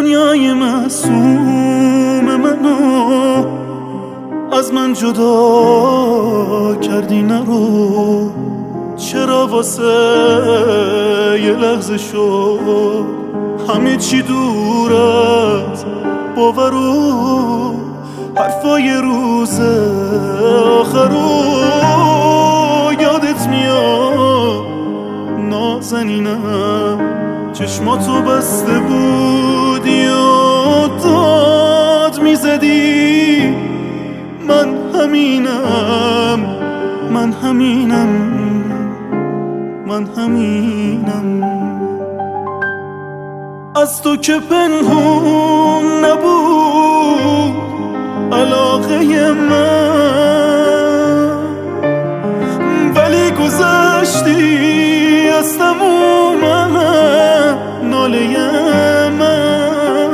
دنیای معصوم منو از من جدا کردی، نرو. چرا واسه یه لحظه شد همه چی دور از باور و حرفای روز آخرو یادت میاد نازنینم، چشماتو بسته بودی و داد میزدی. من همینم، من همینم، من همینم. از تو که پنهون نبود علاقه من، ولی گذشتی از تموم ناله من.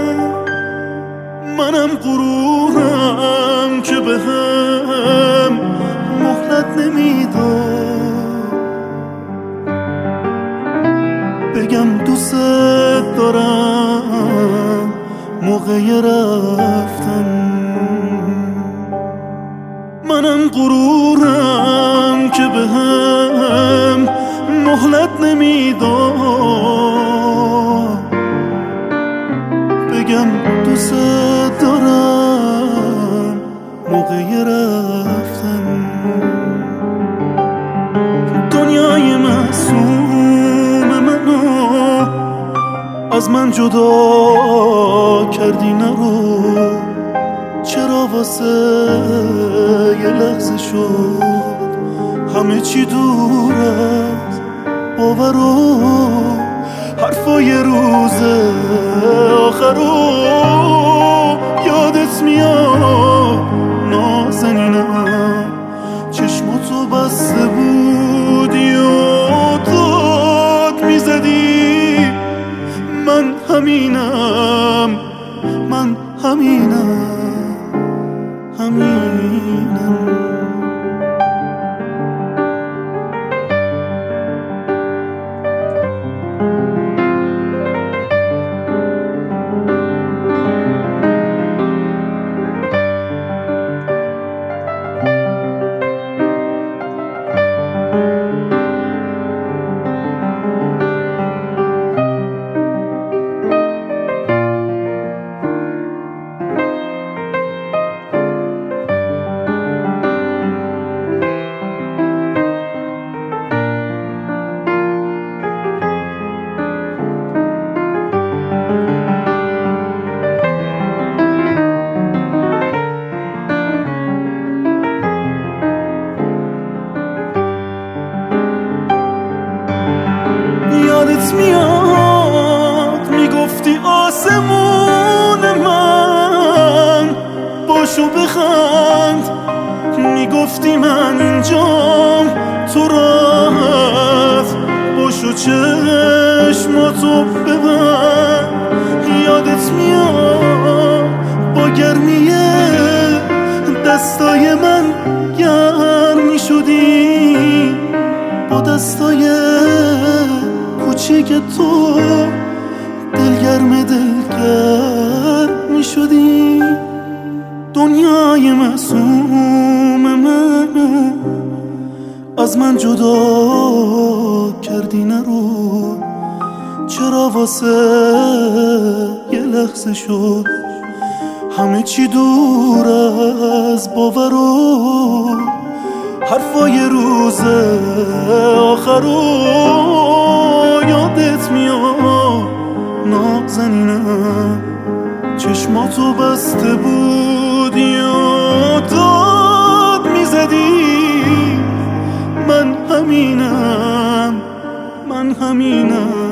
منم غرورم که به هم مهلت نمیداد بگم دوست دارم موقع رفتن. منم غرورم که به هم مهلت نمیداد بگم دوست دارم موقع رفتن. دنیای معصوم منو از من جدا کردی، نرو. چرا واسه یه لحظه شد همه چی دور از باور و حرفای روز آخرو یادت میاد نازنینم، چشماتو بسته بودی و داد میزدی. من همینم، من همینم، همینم. یادت میاد میگفتی آسمون من باشو بخند، میگفتی من اینجام تو راحت باشو چشماتو ببند. یادت میاد با گرمی دستای من گرم میشدی، با دستای کوچیک تو دلگرم میشدی. دنیای معصوم منو از من جدا کردی، نرو. چرا واسه یه لحظه شد همه چی دور از باور و حرفای روز آخرو یادت میاد نازنینم، چشماتو بسته بودی و داد میزدی. من همینم، من همینم.